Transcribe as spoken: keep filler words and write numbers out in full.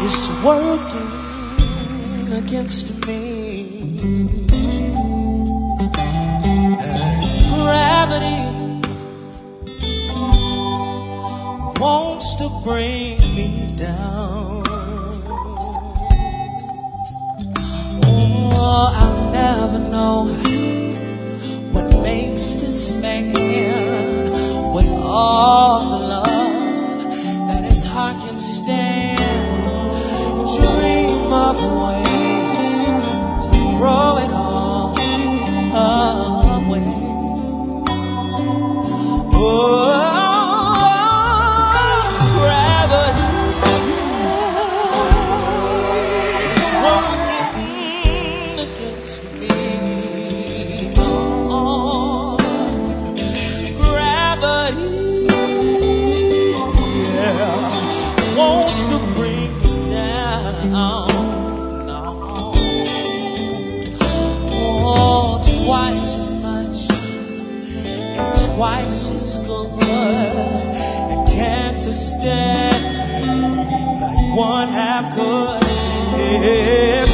is working against me. And gravity wants to bring me down. Oh, I'll never know what makes this man, with all the love that his heart can stand, dream of ways to throw it all away. Oh, gravity is working against me. Oh, gravity, yeah, wants to bring me down. No. Oh, twice as much and twice as good, and can't sustain like one half could. Yeah.